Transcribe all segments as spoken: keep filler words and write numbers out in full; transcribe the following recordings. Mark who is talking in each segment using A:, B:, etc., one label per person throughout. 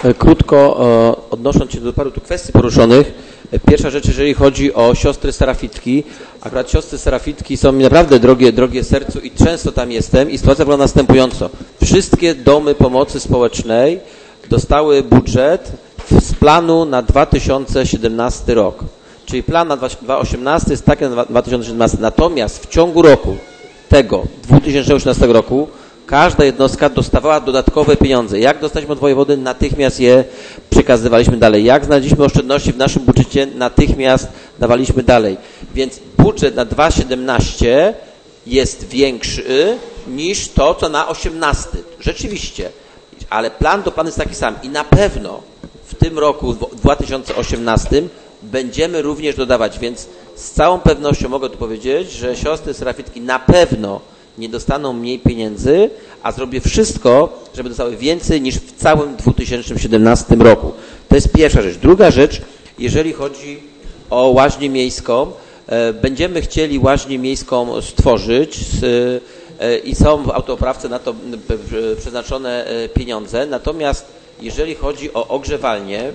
A: Krótko odnosząc się do paru tu kwestii poruszonych. Pierwsza rzecz, jeżeli chodzi o siostry serafitki. Akurat siostry serafitki są mi naprawdę drogie, drogie sercu i często tam jestem i sytuacja wygląda następująco. Wszystkie domy pomocy społecznej dostały budżet z planu na dwa tysiące siedemnasty rok. Czyli plan na dwa tysiące osiemnasty jest taki na dwa tysiące siedemnasty. Natomiast w ciągu roku tego, dwa tysiące osiemnastego roku, każda jednostka dostawała dodatkowe pieniądze. Jak dostaliśmy od wojewody, natychmiast je przekazywaliśmy dalej. Jak znaleźliśmy oszczędności w naszym budżecie, natychmiast dawaliśmy dalej. Więc budżet na dwa tysiące siedemnasty jest większy niż to, co na osiemnasty. Rzeczywiście. Ale plan do planu jest taki sam. I na pewno w tym roku, w dwa tysiące osiemnastym, będziemy również dodawać. Więc z całą pewnością mogę tu powiedzieć, że siostry serafitki na pewno nie dostaną mniej pieniędzy, a zrobię wszystko, żeby dostały więcej niż w całym dwa tysiące siedemnastym roku. To jest pierwsza rzecz. Druga rzecz, jeżeli chodzi o łaźnię miejską, e, będziemy chcieli łaźnię miejską stworzyć z, e, i są w autoprawce na to e, przeznaczone e, pieniądze. Natomiast jeżeli chodzi o ogrzewalnię,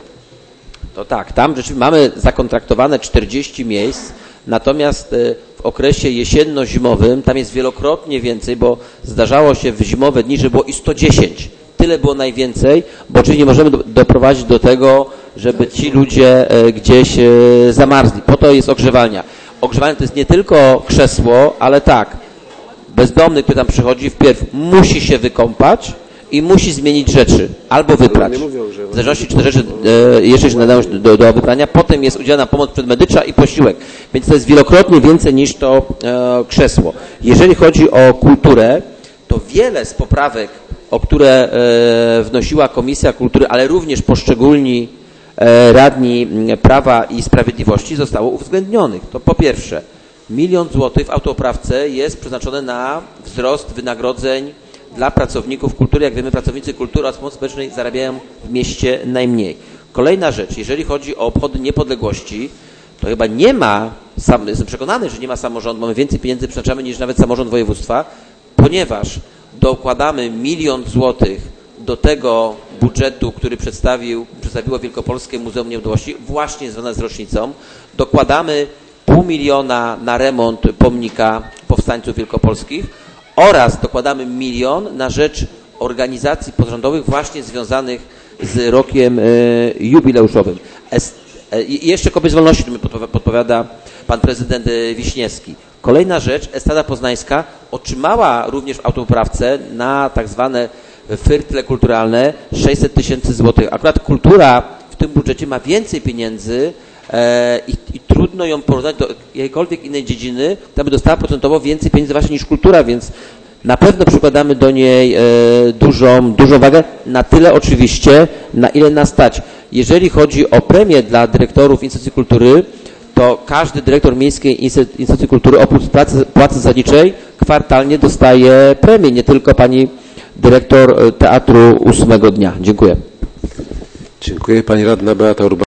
A: to tak, tam rzeczywiście mamy zakontraktowane czterdzieści miejsc, natomiast e, w okresie jesienno-zimowym tam jest wielokrotnie więcej, bo zdarzało się w zimowe dni, że było i sto dziesięć. Tyle było najwięcej, bo oczywiście nie możemy do, doprowadzić do tego, żeby ci ludzie e, gdzieś e, zamarzli. Po to jest ogrzewalnia. Ogrzewalnia to jest nie tylko krzesło, ale tak, bezdomny, który tam przychodzi, wpierw musi się wykąpać i musi zmienić rzeczy, albo wyprać. W zależności, czy te rzeczy e, jeszcze się nadają do, do wyprania. Potem jest udzielana pomoc przedmedyczna i posiłek. Więc to jest wielokrotnie więcej niż to e, krzesło. Jeżeli chodzi o kulturę, to wiele z poprawek, o które e, wnosiła Komisja Kultury, ale również poszczególni e, radni Prawa i Sprawiedliwości zostało uwzględnionych. To po pierwsze, milion złotych w autoprawce jest przeznaczone na wzrost wynagrodzeń dla pracowników kultury. Jak wiemy, pracownicy kultury oraz pomocy społecznej zarabiają w mieście najmniej. Kolejna rzecz, jeżeli chodzi o obchody niepodległości, to chyba nie ma, sam, jestem przekonany, że nie ma samorządu, mamy więcej pieniędzy przeznaczamy niż nawet samorząd województwa, ponieważ dokładamy milion złotych do tego budżetu, który przedstawił, przedstawiło Wielkopolskie Muzeum Niepodległości, właśnie związane z rocznicą. Dokładamy pół miliona na remont pomnika powstańców wielkopolskich, oraz dokładamy milion na rzecz organizacji pozarządowych właśnie związanych z rokiem e, jubileuszowym. I jeszcze Kobiet z Wolności, mi podpowiada pan prezydent Wiśniewski. Kolejna rzecz, Estrada Poznańska otrzymała również w autoprawce na tak zwane firtle kulturalne sześćset tysięcy złotych. Akurat kultura w tym budżecie ma więcej pieniędzy e, i, i trudno ją porównać do jakiejkolwiek innej dziedziny, która by dostała procentowo więcej pieniędzy właśnie niż kultura, więc na pewno przykładamy do niej e, dużą, dużą wagę, na tyle oczywiście, na ile nas stać. Jeżeli chodzi o premię dla dyrektorów instytucji kultury, to każdy dyrektor miejskiej instytucji kultury oprócz pracy, płacy zasadniczej kwartalnie dostaje premię, nie tylko pani dyrektor Teatru Ósmego Dnia. Dziękuję.
B: Dziękuję. Pani radna Beata Urban.